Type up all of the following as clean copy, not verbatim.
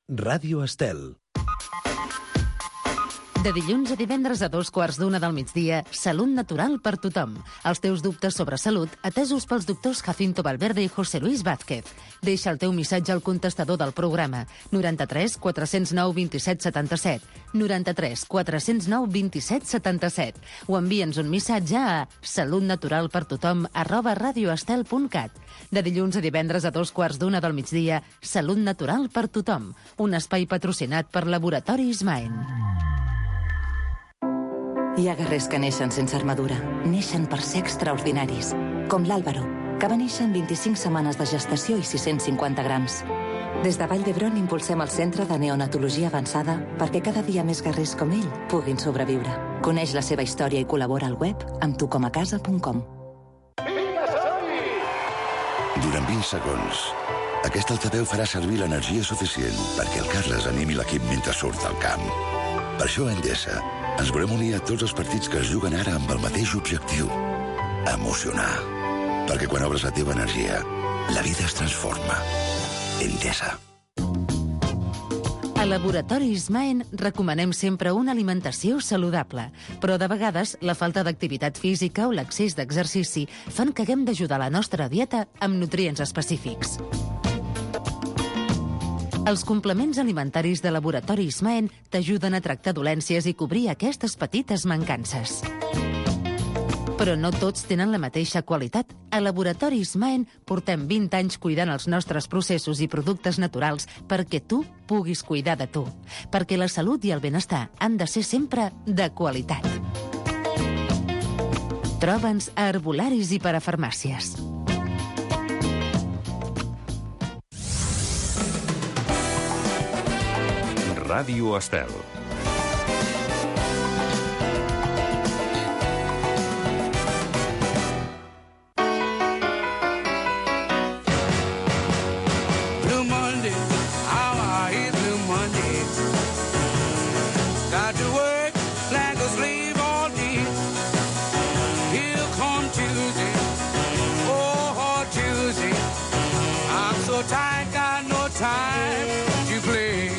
Ràdio Estel. De dilluns a divendres a 2:15 del migdia, Salut Natural per tothom. Els teus dubtes sobre salut, atesos pels doctors Jacinto Valverde i José Luis Vázquez. Deixa el teu missatge al contestador del programa 93 409 27 77, 93 409 27 77, o envia'ns un missatge a salutnaturalpertothom@radioestel.cat. De dilluns a divendres a 2:15 del migdia, Salut Natural per tothom, un espai patrocinat per Laboratoris Maen. Hi ha guerrers que neixen sense armadura, neixen per ser extraordinaris, com l'Àlvaro, que va néixer en 25 setmanes de gestació i 650 grams. Des de Vall d'Hebron impulsem el Centre de Neonatologia Avançada perquè cada dia més guerrers com ell puguin sobreviure. Coneix la seva història i col·labora al web amb tucomacasa.com. Durant 20 segons, aquest altaveu farà servir l'energia suficient perquè el Carles animi l'equip mentre surt al camp. Per això a Endesa ens volem unir a tots els partits que es juguen ara amb el mateix objectiu: emocionar. Perquè quan obres la teva energia, la vida es transforma. Endesa. A Laboratoris Maen recomanem sempre una alimentació saludable, però de vegades la falta d'activitat física o l'excés d'exercici fan que haguem d'ajudar la nostra dieta amb nutrients específics. Els complements alimentaris de Laboratoris Maen t'ajuden a tractar dolències i cobrir aquestes petites mancances. Però no tots tenen la mateixa qualitat. A Laboratoris Maen portem 20 anys cuidant els nostres processos i productes naturals perquè tu puguis cuidar de tu. Perquè la salut i el benestar han de ser sempre de qualitat. Troba'ns a herbolaris i parafarmàcies. Ràdio Estel. Blue Monday, how I hate Blue Monday. Got to work like a slave all day. Here come Tuesday, oh Tuesday. I'm so tired, got no time to play.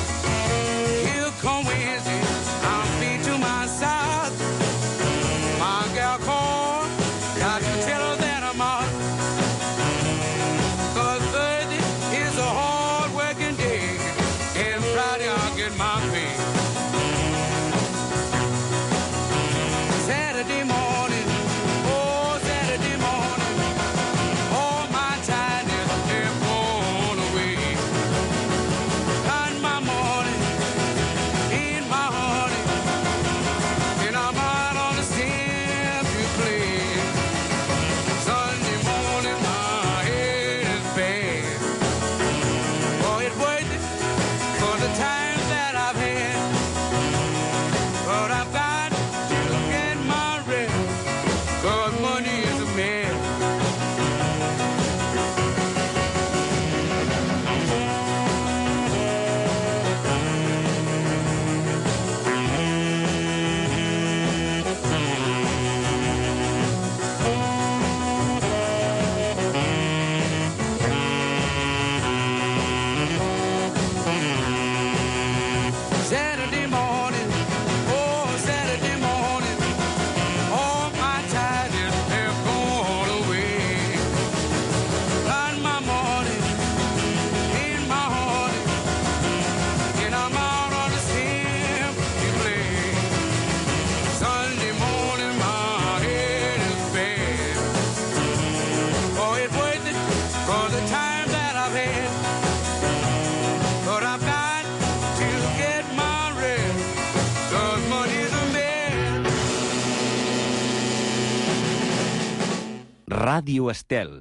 Ràdio Estel.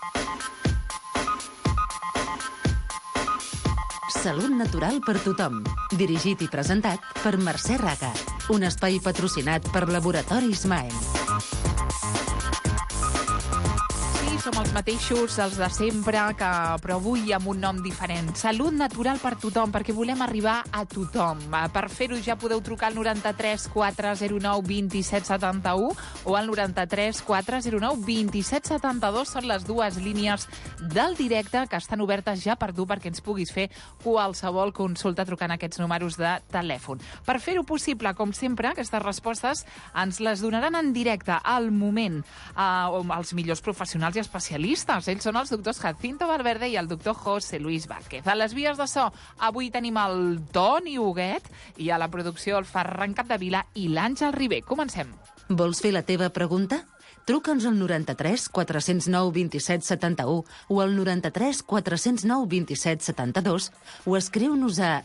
Salut Natural per tothom. Dirigit i presentat per Mercè Raga. Un espai patrocinat per Laboratoris Maen. som els mateixos, els de sempre, però avui amb un nom diferent. Salut natural per tothom, perquè volem arribar a tothom. Per fer-ho ja podeu trucar al 93 409 27 71 o al 93 409 27 72. Són les dues línies del directe que estan obertes ja per tu, perquè ens puguis fer qualsevol consulta trucant aquests números de telèfon. Per fer-ho possible, com sempre, aquestes respostes ens les donaran en directe, al moment, els millors professionals i especialistes. Ells són els doctors Jacinto Valverde i el doctor José Luis Vázquez. A les vies de so, avui tenim el Toni Huguet i a la producció el Ferran Capdevila i l'Àngel Ribé. Comencem. Vols fer la teva pregunta? Truca'ns al 93 409 27 71 o al 93 409 27 72 o escriu-nos a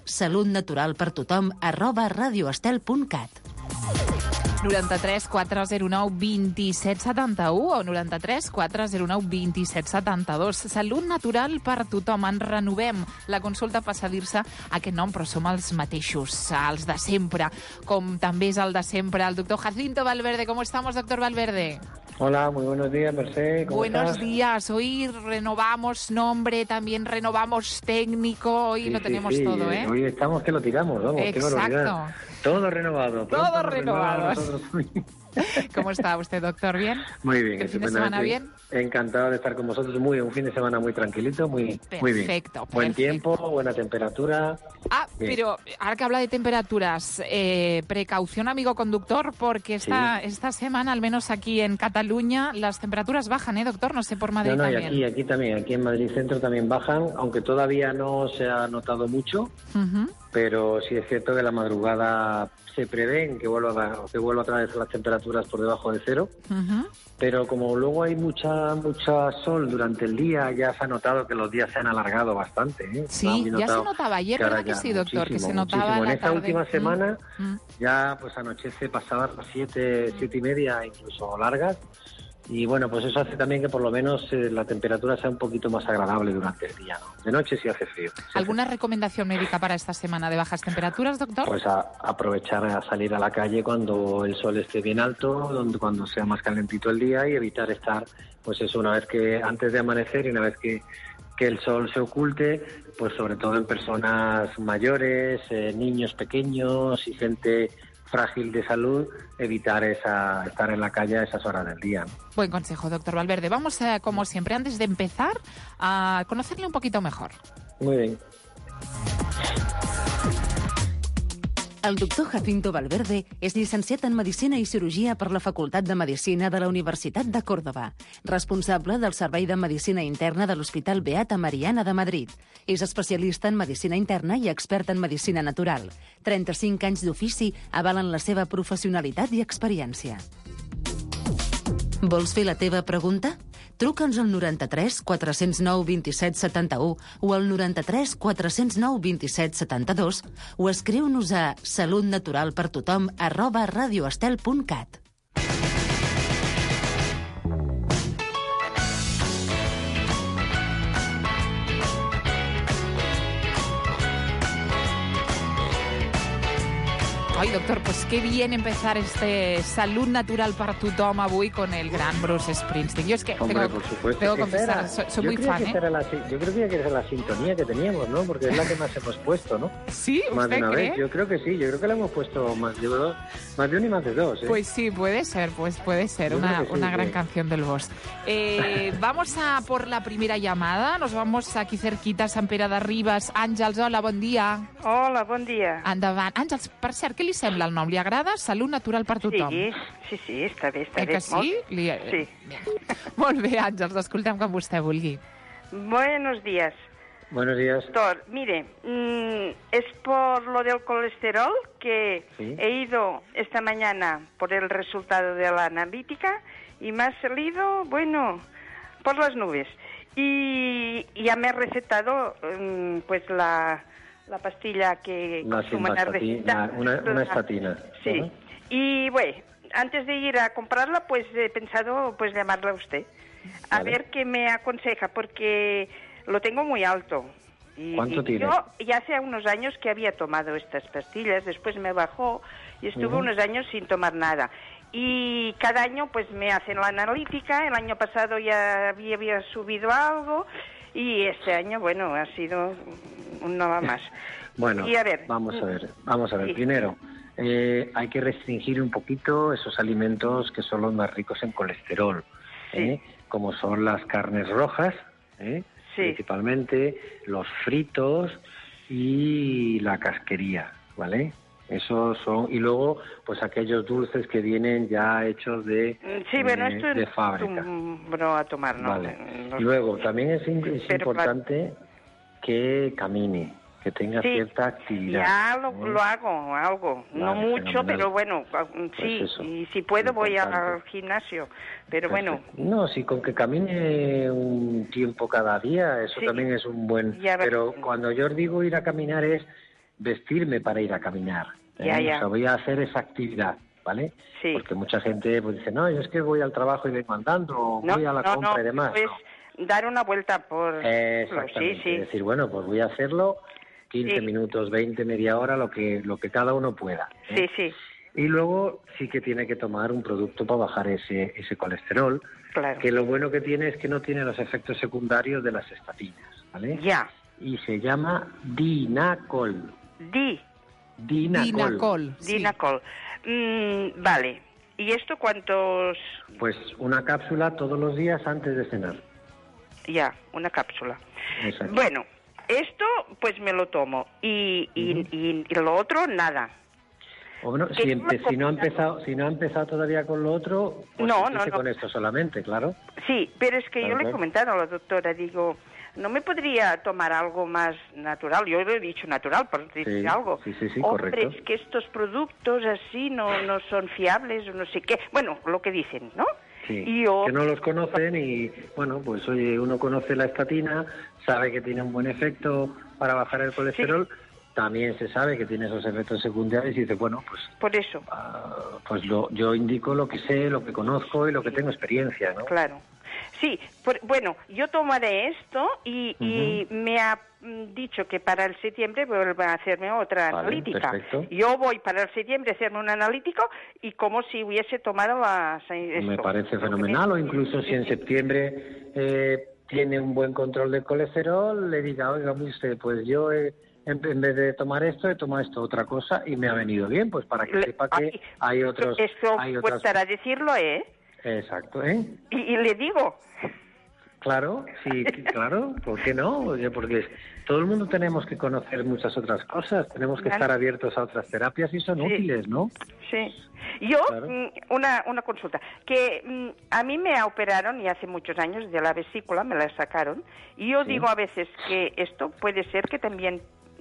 salutnaturalpertothom@radioestel.cat. 93 409 27 71 o 93 409 27 72. Salut natural per tothom. En renovem. La consulta passa a dir-se aquest nom, però som els mateixos, els de sempre. Com també és el de sempre el doctor Jacinto Valverde. ¿Cómo estamos, doctor Valverde? Hola, muy buenos días, Merced. ¿Cómo Buenos estás? días. Hoy renovamos nombre, también renovamos técnico. Hoy lo tenemos todo, ¿eh? Hoy estamos que lo tiramos, vamos. Qué barbaridad. Exacto. Todo renovado. Todo renovado. nosotros. ¿Cómo está usted, doctor? ¿Bien? Muy bien. ¿El fin de semana bien? Encantado de estar con vosotros. Un fin de semana muy tranquilito, muy bien. Perfecto. Buen tiempo, buena temperatura. Bien. Pero ahora que habla de temperaturas, precaución, amigo conductor, porque esta semana, al menos aquí en Cataluña, las temperaturas bajan, doctor? No sé por Madrid también. Y aquí también. Aquí en Madrid Centro también bajan, aunque todavía no se ha notado mucho. Pero sí es cierto que la madrugada se prevén que vuelva otra vez las temperaturas por debajo de cero. Pero como luego hay mucha sol durante el día, ya se ha notado que los días se han alargado bastante. Sí, ya se notaba ayer, ¿verdad que sí, doctor? Que se notaba en esta tarde. última semana ya pues anochece, pasaban las 7:30, incluso largas. Y bueno, pues eso hace también que por lo menos la temperatura sea un poquito más agradable durante el día, ¿no? De noche sí hace frío. ¿Alguna recomendación médica para esta semana de bajas temperaturas, doctor? Pues aprovechar a salir a la calle cuando el sol esté bien alto, cuando sea más calentito el día, y evitar estar, pues eso, una vez que antes de amanecer y una vez que el sol se oculte, pues sobre todo en personas mayores, niños pequeños y gente frágil de salud, evitar estar en la calle a esas horas del día, ¿no? Buen consejo, doctor Valverde. Vamos, como siempre, antes de empezar, a conocerle un poquito mejor. Muy bien. El doctor Jacinto Valverde és llicenciat en Medicina i Cirurgia per la Facultat de Medicina de la Universitat de Còrdova, responsable del Servei de Medicina Interna de l'Hospital Beata Mariana de Madrid. És especialista en Medicina Interna i expert en Medicina Natural. 35 anys d'ofici avalen la seva professionalitat i experiència. Vols fer la teva pregunta? Truca'ns al 93 409 27 71 o al 93 409 27 72 o escriu-nos a salutnaturalpertothom@radioestel.cat. Ay, doctor, pues qué bien empezar este Salud Natural para tothom avui con el gran Bruce Springsteen. Yo es que Hombre, por supuesto. tengo que confesar, soy muy fan, ¿eh? Yo creo que era la sintonía que teníamos, ¿no? Porque es la que más hemos puesto, ¿no? ¿Sí? Más de ¿Usted una cree? vez. Yo creo que sí. Yo creo que la hemos puesto más de uno y más de dos, ¿eh? Pues sí, puede ser, pues puede ser Yo una creo que sí, gran sí. canción del Bosch. Vamos a por la primera llamada. Nos vamos aquí cerquita a Sant Pere de Ribes. Àngels, hola, bon dia. Hola, bon dia. Endavant. Àngels, per cert, què li sembla el nom? Li agrada? Salut natural per tothom. Sí, està bé, està bé. Que sí? Sí. Molt bé, Àngels, l'escoltem com vostè vulgui. Buenos días. Buenos días. Doctor, mire, es por lo del colesterol que Sí. he ido esta mañana por el resultado de la analítica y me ha salido, bueno, por las nubes. Y ya me ha recetado pues la pastilla que Una receta. una estatina. Sí. Ajá. Y bueno, antes de ir a comprarla, pues he pensado pues llamarla a usted. A Vale. ver qué me aconseja, porque lo tengo muy alto. ¿Cuánto tiene? Yo ya hace unos años que había tomado estas pastillas, después me bajó y estuve unos años sin tomar nada. y cada año pues me hacen la analítica. El año pasado ya había subido algo y este año, bueno, ha sido nada más. Bueno, y a ver, vamos a ver. Sí. Primero, hay que restringir un poquito esos alimentos que son los más ricos en colesterol, Sí. como son las carnes rojas, Sí. principalmente, los fritos y la casquería, ¿vale? Esos son, y luego, pues aquellos dulces que vienen ya hechos de Sí, bueno, esto de fábrica. no a tomar, ¿no? Vale. No- Y luego, también es Pero, importante que camine, que tenga Sí, cierta actividad. ya lo hago, algo. No Vale, mucho, fenomenal. pero bueno, sí, eso, y si puedo voy al importante. gimnasio. Pero bueno, Perfecto. No, si con que camine un tiempo cada día, eso Sí. también es un buen... Ya ves. Pero cuando yo os digo ir a caminar es vestirme para ir a caminar. Ya. O sea, voy a hacer esa actividad, ¿vale? Sí. Porque mucha gente pues dice, no, yo es que voy al trabajo y vengo andando, o voy a la compra y demás. pues dar una vuelta por... Exactamente. Sí. Es decir, bueno, pues voy a hacerlo 15 Sí. minutos, 20, media hora, lo que cada uno pueda. ¿eh? Sí, Y luego sí que tiene que tomar un producto para bajar ese colesterol, claro. que lo bueno que tiene es que no tiene los efectos secundarios de las estatinas, ¿vale? Ya. Y se llama Dinacol. Dinacol. Sí. Dinacol. Vale. ¿Y esto cuántos...? Pues una cápsula todos los días antes de cenar. Ya, una cápsula. Exacto. Bueno, esto pues me lo tomo. Y lo otro, nada. O bueno, ¿Qué si no ha empezado todavía con lo otro, pues No, empiece no. con esto solamente, claro. Sí, pero es que yo le he Claro. comentado a la doctora, digo, ¿no me podría tomar algo más natural? Yo le he dicho natural, por decir Sí, algo. sí, Hombre, correcto. es que estos productos así no son fiables o no sé qué. Bueno, lo que dicen, ¿no? Sí, Y yo, que no los conocen y, bueno, pues oye, uno conoce la estatina, sabe que tiene un buen efecto para bajar el colesterol, también se sabe que tiene esos efectos secundarios y dice, bueno, pues por eso, yo indico lo que sé, lo que conozco y lo que tengo experiencia, ¿no? claro. Sí, bueno, yo tomaré esto y me ha dicho que para el septiembre vuelva a hacerme otra Vale, analítica. perfecto. Yo voy para el septiembre a hacerme un analítico y como si hubiese tomado Me esto. parece fenomenal, o incluso si en septiembre tiene un buen control del colesterol, le diga, oiga, usted, pues yo en vez de tomar esto, he tomado esto otra cosa y me ha venido bien, pues para que sepa que hay otros... Esto hay pues otras... para decirlo, ¿eh? Exacto, Y le digo... Claro, sí, claro, ¿por qué no? Oye, porque todo el mundo tenemos que conocer muchas otras cosas, tenemos que estar abiertos a otras terapias y son útiles, ¿no? Sí. Yo, Claro. una consulta, que a mí me operaron y hace muchos años de la vesícula, me la sacaron, y yo digo a veces que esto puede ser que también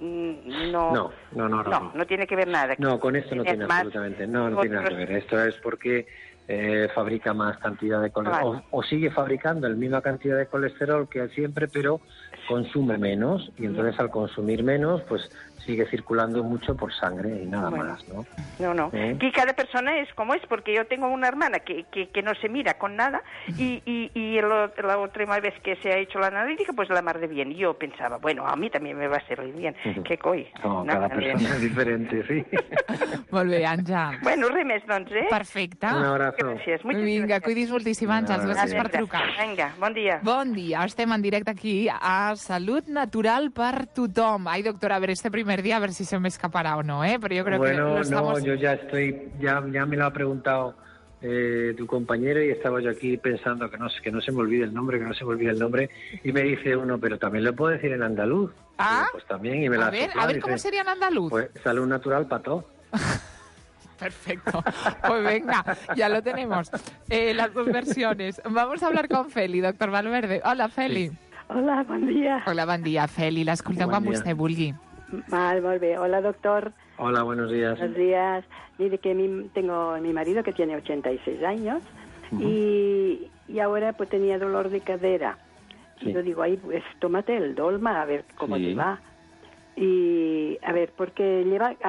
no tiene que ver nada. No, con esto no tiene más absolutamente, no tiene nada que ver. Esto es porque fabrica más cantidad de colesterol, o sigue fabricando la misma cantidad de colesterol que siempre, pero consume menos, y entonces al consumir menos, pues sigue circulando mucho por sangre y nada más, ¿no? No. Que cada persona es como es, porque yo tengo una hermana que no se mira con nada y la última vez que se ha hecho la analítica, pues la mar de bien. Y yo pensaba, bueno, a mí también me va a servir bien. Que coi. No, cada persona es diferente, sí. Molt bé, Àngel. Bueno, res més, doncs, Perfecte. Un abrazo. Gràcies. Vinga, cuidis moltíssim, Àngels. Gràcies per trucar. Vinga, bon dia. Bon dia, estem en directe aquí a Salut Natural per tothom. Ay, doctora, a ver, este primer día, a ver si se me escapará o no, ¿eh? Pero yo creo que lo estamos... yo ya me lo ha preguntado tu compañero y estaba yo aquí pensando que no se me olvide el nombre, y me dice uno, pero también lo puedo decir en andaluz. Ah, digo, pues también, y me la a ver, soplado, ¿cómo sería en andaluz? Pues Salud Natural para todo. Perfecto. Pues venga, ya lo tenemos. Las dos versiones. Vamos a hablar con Feli, doctor Valverde. Hola, Feli. Sí. Hola, bon dia. Hola, bon dia, Feli. L'escoltem quan vostè vulgui. Molt bé. Hola, doctor. Hola, buenos días. Buenos días. Mire que tengo a mi marido que tiene 86 años y ahora pues tenía dolor de cadera. Sí. Y yo digo, ay, pues tómate el Dolma, a ver cómo te va. Y a ver, porque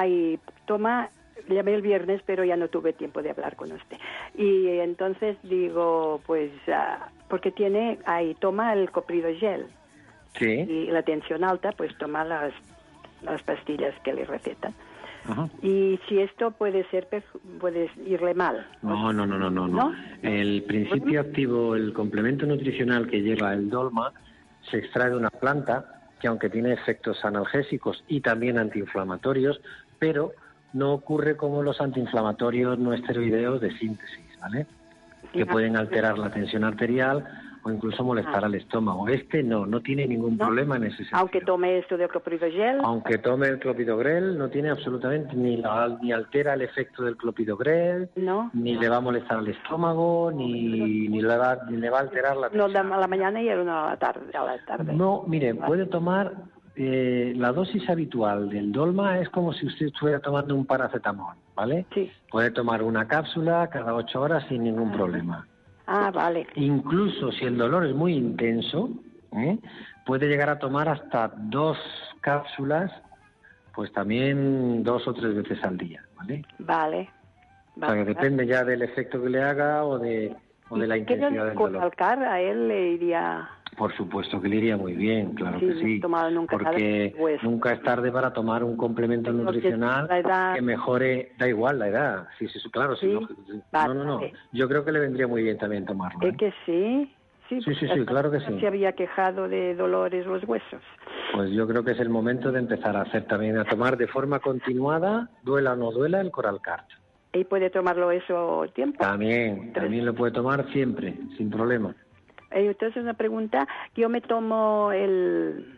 llamé el viernes, pero ya no tuve tiempo de hablar con usted. Y entonces digo, pues, porque toma el Copridogel. Sí. Y la tensión alta, pues toma las pastillas que le recetan. Y si esto puede irle mal. No. El principio activo, el complemento nutricional que lleva el Dolma, se extrae de una planta que, aunque tiene efectos analgésicos y también antiinflamatorios, pero no ocurre como los antiinflamatorios no esteroideos de síntesis, ¿vale? Que pueden alterar la tensión arterial o incluso molestar al estómago. Este no tiene ningún problema en ese sentido. Aunque tome esto de clopidogrel. Aunque tome el clopidogrel, no tiene absolutamente ni altera el efecto del clopidogrel, ni le va a molestar al estómago, ni le va a alterar la tensión. No, a la mañana y a la tarde. No, mire, puede tomar la dosis habitual del Dolma es como si usted estuviera tomando un paracetamol, ¿vale? Sí. Puede tomar una cápsula cada 8 horas sin ningún problema. Ah, vale. Incluso si el dolor es muy intenso, puede llegar a tomar hasta 2 cápsulas, pues también 2 o 3 veces al día, ¿vale? Vale. O sea, que depende ya del efecto que le haga o de la intensidad del dolor. Coralcar a él le iría... Por supuesto que le iría muy bien, claro que sí. Nunca porque nunca es tarde para tomar un complemento nutricional que mejore, da igual la edad. Sí, claro. ¿Sí? No. Yo creo que le vendría muy bien también tomarlo. ¿Es que sí? Sí, claro que sí. Se había quejado de dolores los huesos. Pues yo creo que es el momento de empezar a tomar de forma continuada, duela o no duela, el Coralcart. ¿Y puede tomarlo eso tiempo? También lo puede tomar siempre, sin problema. Entonces una pregunta, yo me tomo el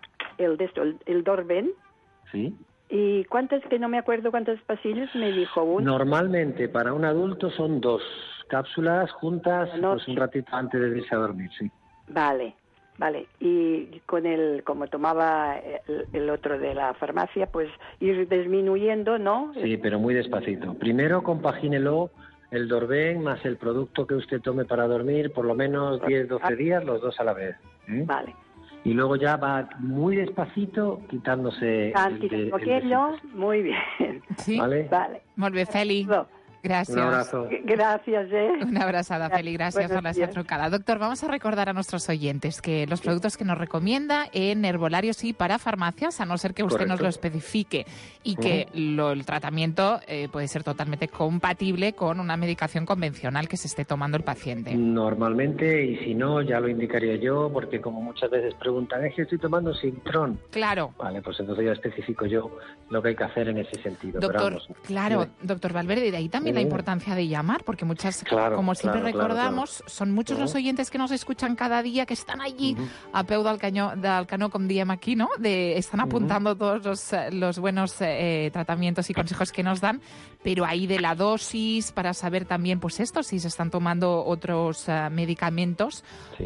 Dorben. Sí. ¿Y cuántas, que no me acuerdo cuántas pastillas me dijo uno? Normalmente para un adulto son 2 cápsulas juntas, pues un ratito antes de irse a dormir, sí. Vale. Y con como tomaba el otro de la farmacia, pues ir disminuyendo, ¿no? Sí, pero muy despacito. Primero compagínelo el Dorben más el producto que usted tome para dormir, por lo menos 10-12 días, los 2 a la vez. Vale. Y luego ya va muy despacito quitándose aquello, muy bien. Sí. ¿Vale? Molt bé, Feli. Gracias. Un abrazo. Gracias, Una abrazada, Feli. Gracias por la trucada. Doctor, vamos a recordar a nuestros oyentes que los productos que nos recomienda en herbolarios y para farmacias, a no ser que usted nos lo especifique, y que el tratamiento puede ser totalmente compatible con una medicación convencional que se esté tomando el paciente. Normalmente, y si no, ya lo indicaría yo, porque como muchas veces preguntan, es que estoy tomando Sintron. Claro. Vale, pues entonces ya especifico yo lo que hay que hacer en ese sentido. Doctor, doctor Valverde, de ahí también la importancia de llamar, porque como siempre recordamos, son muchos los oyentes que nos escuchan cada día, que están allí a peu del canó, como diem aquí, ¿no? Están apuntando todos los buenos tratamientos y consejos que nos dan, pero ahí de la dosis, para saber también, pues si se están tomando otros medicamentos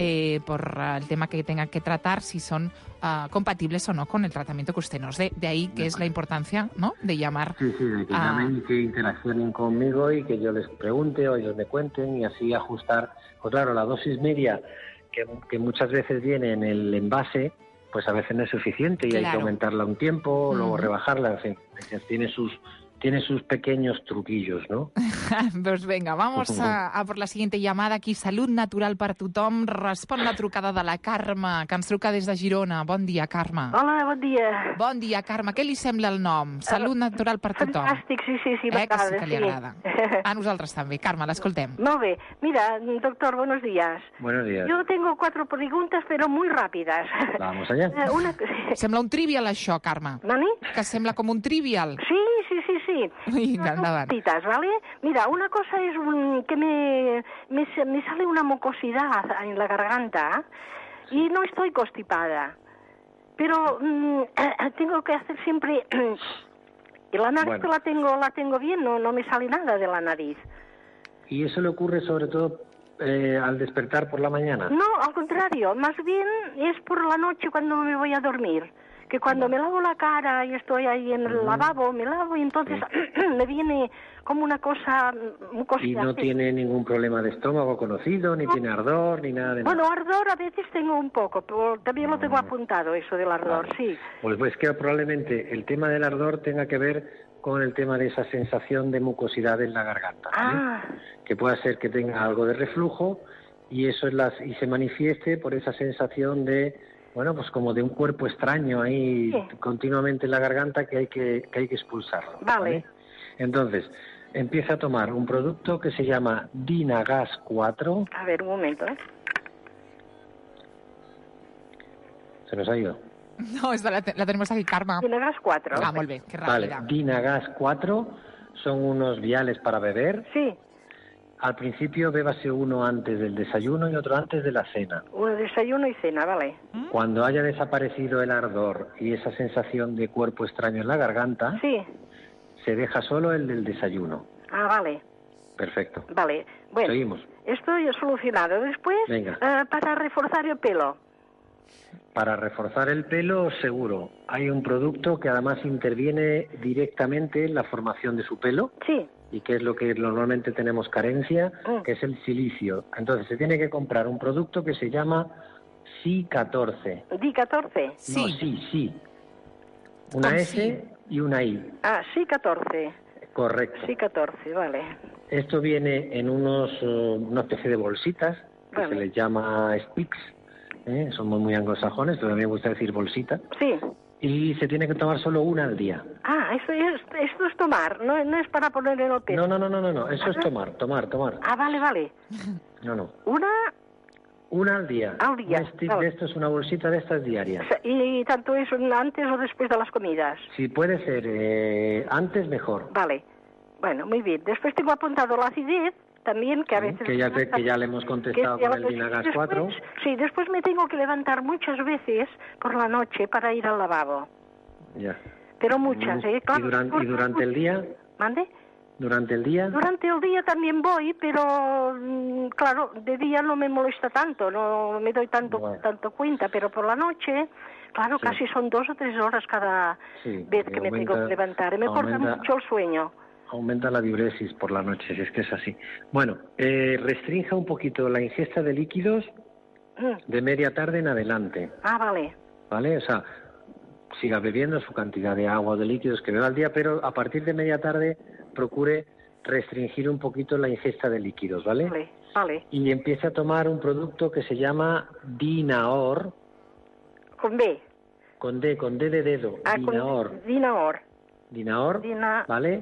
por el tema que tengan que tratar, si son compatibles o no con el tratamiento que usted nos dé. De ahí que es la importancia, ¿no?, de llamar. Sí, de que llamen y que interaccionen conmigo y que yo les pregunte o ellos me cuenten y así ajustar. Pues claro, la dosis media que muchas veces viene en el envase, pues a veces no es suficiente y hay que aumentarla un tiempo, luego rebajarla, en fin, tiene sus pequeños truquillos, ¿no? Pues venga, vamos a por la siguiente llamada. Aquí, Salut Natural per tothom. Respon la trucada de la Carme, que ens truca des de Girona. Bon dia, Carme. Hola, bon dia. Bon dia, Carme. Què li sembla el nom? Salut Natural per tothom. Fantàstic, sí, Que sí que li agrada. A nosaltres també. Carme, l'escoltem. Molt bé. Mira, doctor, buenos días. Buenos días. Yo tengo 4 preguntas, pero muy rápidas. Vamos allá. Sembla un trivial, això, Carme. ¿Nani? Que sembla com un trivial. Sí. Vinga, endavant. ¿Vale? Mira, una cosa es que me sale una mucosidad en la garganta y no estoy constipada, pero tengo que hacer siempre... Y la nariz la tengo bien, no me sale nada de la nariz. ¿Y eso le ocurre sobre todo al despertar por la mañana? No, al contrario, más bien es por la noche cuando me voy a dormir. Que cuando me lavo la cara y estoy ahí en el lavabo, me lavo y entonces me viene como una cosa... ¿Y no tiene ningún problema de estómago conocido, ni tiene ardor, ni nada de nada? Bueno, ardor a veces tengo un poco, pero también lo tengo apuntado, eso del ardor, sí. Pues que probablemente el tema del ardor tenga que ver con el tema de esa sensación de mucosidad en la garganta, ¿vale? Que pueda ser que tenga algo de reflujo y eso y se manifieste por esa sensación de Bueno, pues como de un cuerpo extraño ahí continuamente en la garganta que hay que expulsarlo. Vale. Entonces, empieza a tomar un producto que se llama Dinagas 4. A ver, un momento, ¿eh? ¿Se nos ha ido? No, esta la tenemos aquí, Carme. Dinagas 4. Ah, molt bé, que Vale, ràpida. Dinagas 4 son unos viales para beber. Sí. Al principio bébase uno antes del desayuno y otro antes de la cena. Uno desayuno y cena, vale. Cuando haya desaparecido el ardor y esa sensación de cuerpo extraño en la garganta, Sí. se deja solo el del desayuno. Ah, vale. Perfecto. Vale. Bueno, Seguimos. esto ya solucionado. Después, Venga. para reforzar el pelo. Para reforzar el pelo, seguro. Hay un producto que además interviene directamente en la formación de su pelo. Sí. Y que es lo que normalmente tenemos carencia, que es el silicio. Entonces se tiene que comprar un producto que se llama Si14. ¿Di14? Sí. No, sí. Una Con S sí. y una I. Ah, sí, 14. Correcto. Sí, 14, vale. Esto viene en una especie de bolsitas, que Vale. se les llama sticks. Somos muy anglosajones, pero a mí me gusta decir bolsita. Sí. Y se tiene que tomar solo una al día. Ah, esto es tomar, no es para poner en el pelo. No. Eso es tomar. Ah, vale. No. Una Al día. al día. Un stick Vale. de estos, una bolsita de estas diarias. Y tanto es antes o después de las comidas. Si puede ser antes, mejor. Vale. Bueno, muy bien. Después tengo apuntado la acidez también, que a veces... Que ya le hemos contestado con el Dinagas 4. Sí, después me tengo que levantar muchas veces por la noche para ir al lavabo. Ya. Pero muchas, ¿eh? Claro, ¿Y durante el día? ¿Mande? ¿Durante el día? Durante el día también voy, pero claro, de día no me molesta tanto, no me doy tanto cuenta, pero por la noche, claro, Sí. casi son 2 o 3 horas cada vez que me tengo que levantar. Y me corta mucho el sueño. Aumenta la diuresis por la noche, si es que es así. Bueno, restrinja un poquito la ingesta de líquidos de media tarde en adelante, Ah, vale. ¿vale? O sea, siga bebiendo su cantidad de agua o de líquidos que beba al día, pero a partir de media tarde procure restringir un poquito la ingesta de líquidos, ¿vale? Vale. Y empiece a tomar un producto que se llama Dinaor, Con B. con D de dedo, Ah, Dinaor. con Dinaor. Dinaor, ¿vale?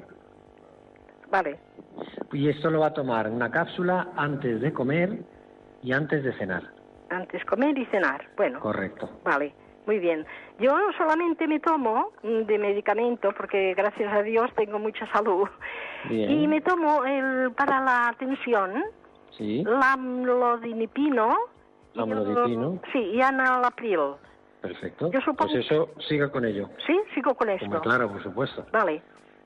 Vale. Y esto lo va a tomar una cápsula antes de comer y antes de cenar. Antes comer y cenar. Bueno. Correcto. Vale. Muy bien. Yo solamente me tomo de medicamento porque gracias a Dios tengo mucha salud. Bien. Y me tomo para la tensión, Sí. Lamlodipino. Amlodipino. Sí, y Enalapril. Perfecto. Yo supongo- Pues eso, siga con ello. Sí, sigo con esto. Como claro, por supuesto. Vale.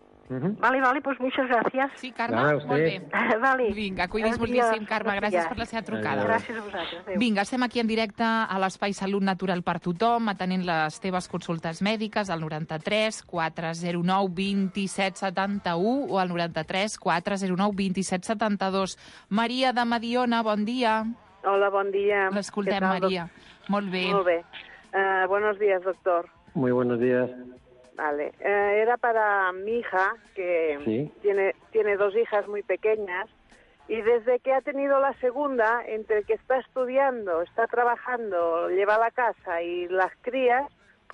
Vale, pues muchas gracias. Sí, Carme? Nada, usted. Molt bé. Vale. Vinga, cuidis Gràcies, moltíssim, Carme. Gràcies gràcies. per la seva trucada. Gràcies a vosaltres. Adéu. Vinga, estem aquí en directe a l'Espai Salut Natural per Tothom, atenent les teves consultes mèdiques al 93 409 27 71 o al 93 409 27 72. Maria de Mediona, bon dia. Hola, bon dia. L'escoltem, Què tal, Maria. Molt bé. Molt bé. Buenos días, doctor. Muy buenos días. Vale. Era para mi hija, que Sí. tiene 2 hijas muy pequeñas, y desde que ha tenido la segunda, entre que está estudiando, está trabajando, lleva a la casa y las crías,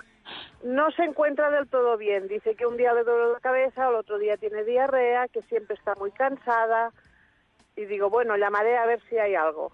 no se encuentra del todo bien. Dice que un día le duele la cabeza, el otro día tiene diarrea, que siempre está muy cansada, y digo, bueno, llamaré a ver si hay algo.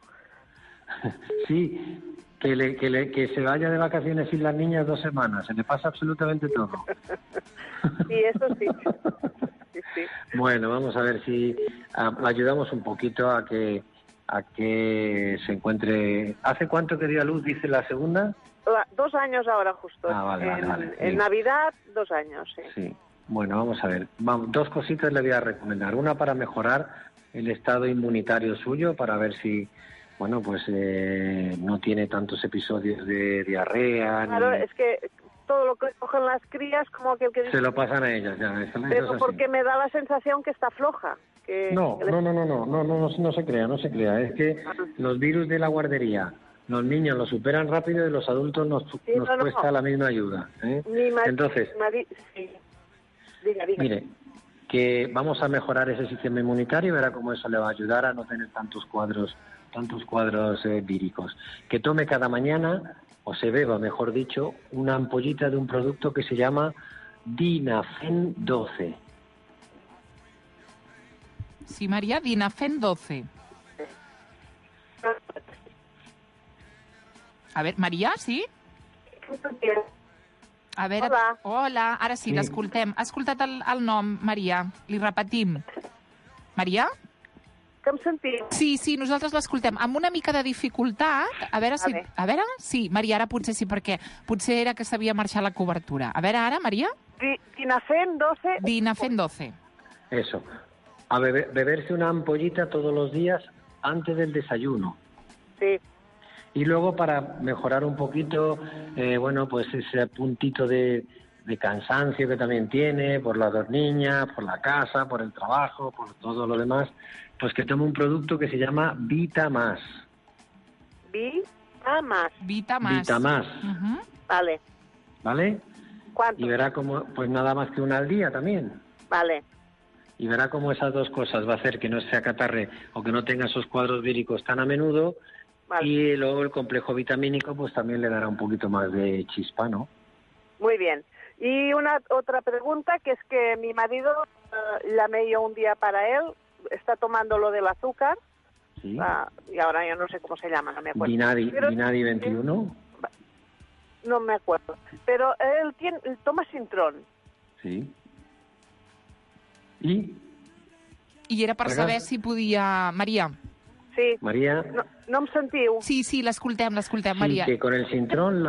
Sí, que se vaya de vacaciones sin las niñas 2 semanas. Se le pasa absolutamente todo. Sí, eso sí. Sí. Bueno, vamos a ver si ayudamos un poquito a que se encuentre. ¿Hace cuánto que dio a luz, dice la segunda? 2 años ahora justo. Vale, vale. En Sí. Navidad, 2 años, sí. Sí. Bueno, vamos a ver. 2 cositas le voy a recomendar. Una para mejorar el estado inmunitario suyo, para ver si, bueno, pues no tiene tantos episodios de diarrea. Claro, ni... es que todo lo que cogen las crías, como aquel que dice... Se lo pasan a ellas, ya. Eso es Pero así. porque me da la sensación que está floja. Que No se crea. Es que los virus de la guardería, los niños los superan rápido y los adultos nos cuesta la misma ayuda. Entonces, sí. Diga. mire, que vamos a mejorar ese sistema inmunitario y verá cómo eso le va a ayudar a no tener tantos cuadros víricos. Que tome cada mañana o se beba, mejor dicho, una ampollita de un producto que se llama Dinafen 12. Sí, María, Dinafen 12. A veure, Maria, sí? A veure, hola, ara sí, l'escoltem. Ha escoltat el nom, Maria? Li repetim. Maria? Que em sentiu? Sí, nosaltres l'escoltem. Amb una mica de dificultat. A veure si... A veure? Sí, Maria, ara potser sí, perquè potser era que s'havia marxat la cobertura. A veure, ara, Maria? Dinafen 12. Dinafen 12. Eso. A beberse una ampollita todos los días antes del desayuno. Sí. Y luego para mejorar un poquito, pues ese puntito de cansancio que también tiene, por las dos niñas, por la casa, por el trabajo, por todo lo demás, pues que tome un producto que se llama Vita Más. Vita Más. Vita Más. Vita Más. Vale. ¿Vale? ¿Cuánto? Y verá como, pues nada más que una al día también. Vale. Y verá cómo esas dos cosas va a hacer que no se acatarre o que no tenga esos cuadros víricos tan a menudo. Vale. Y luego el complejo vitamínico pues también le dará un poquito más de chispa, ¿no? Muy bien. Y otra pregunta, que es que mi marido, llamé yo un día para él, está tomando lo del azúcar, sí. Y ahora yo no sé cómo se llama, no me acuerdo. Vinadi 21. No me acuerdo. Pero él toma Sintrón. Sí. I era per saber si podia... Maria. Sí. Maria. No em sentiu? Sí, l'escoltem, Maria. Sí, que con el Sintrón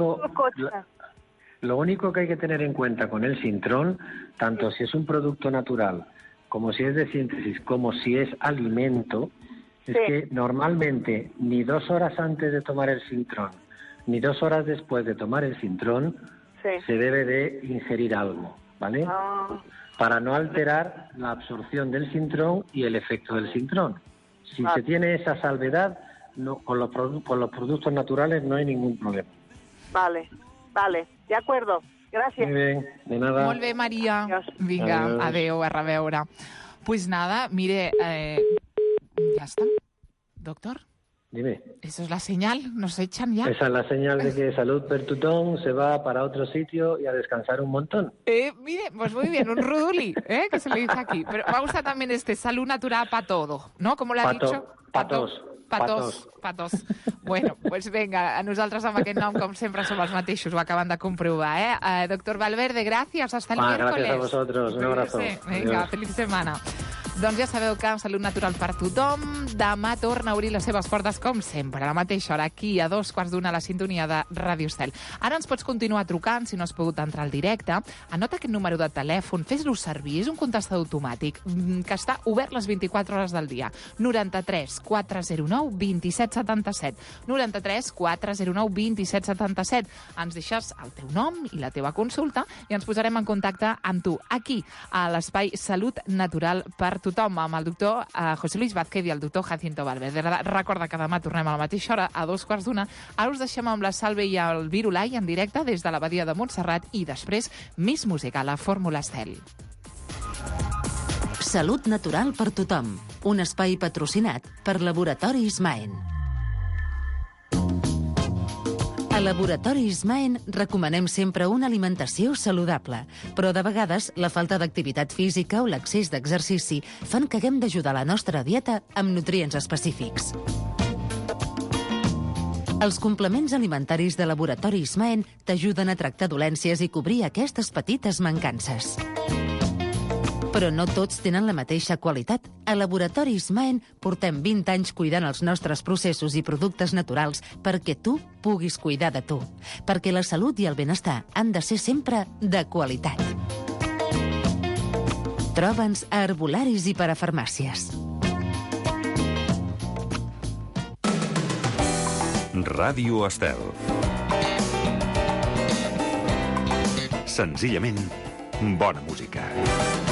lo único que hay que tener en cuenta con el Sintrón, tanto si es un producto natural, como si es de síntesis, como si es alimento, es que normalmente ni 2 horas antes de tomar el Sintrón, ni 2 horas después de tomar el Sintrón, se debe de ingerir algo, ¿vale? Para no alterar la absorción del Sintrón y el efecto del Sintrón. Si se tiene esa salvedad, con los productos naturales no hay ningún problema. Vale, de acuerdo. Gràcies. Muy bien, de nada. Molt bé, Maria. Vinga, adéu, a reveure. Pues nada, mire, ya está. Doctor. Dime. Eso es la señal, nos echan ya. Esa es la señal de que Salud per Tutón se va para otro sitio y a descansar un montón. Mire, pues muy bien, un ruduli, que se le dice aquí. Pero me gusta también Salud natural para todo, ¿no? Como le ha dicho. Patos. Bueno, pues venga, a nosaltres amb aquest nom, com sempre, som els mateixos, ho acaben de comprovar, Doctor Valverde, gràcies, hasta el miércoles. Gracias a vosotros, un abrazo. Vinga, feliç setmana. Doncs ja sabeu que Salut Natural per tothom demà torna a obrir les seves portes, com sempre, a la mateixa hora, aquí a 2:15 a la sintonia de Ràdio Estel. Ara ens pots continuar trucant, si no has pogut entrar al directe. Anota aquest número de telèfon, fes-lo servir, és un contestador automàtic que està obert les 24 hores del dia. 93 409 2777. 93 409 2777. Ens deixes el teu nom i la teva consulta i ens posarem en contacte amb tu, aquí, a l'espai Salut Natural per tothom, amb el doctor José Luis Vázquez i el doctor Jacinto Valverde. Recorda que demà tornem a la mateixa hora, a 2:15. Ara us deixem amb la Salve i el Virulai en directe des de la Badia de Montserrat i després més música a la Fórmula Estel. Salut Natural per tothom. Un espai patrocinat per Laboratoris Maen. A Laboratoris Maen recomanem sempre una alimentació saludable, però de vegades la falta d'activitat física o l'excés d'exercici fan que haguem d'ajudar la nostra dieta amb nutrients específics. Els complements alimentaris de Laboratoris Maen t'ajuden a tractar dolències i cobrir aquestes petites mancances. Però no tots tenen la mateixa qualitat. A Laboratoris Maen portem 20 anys cuidant els nostres processos i productes naturals perquè tu puguis cuidar de tu. Perquè la salut i el benestar han de ser sempre de qualitat. Troba'ns a herbolaris i parafarmàcies. Ràdio Estel. Senzillament, bona música.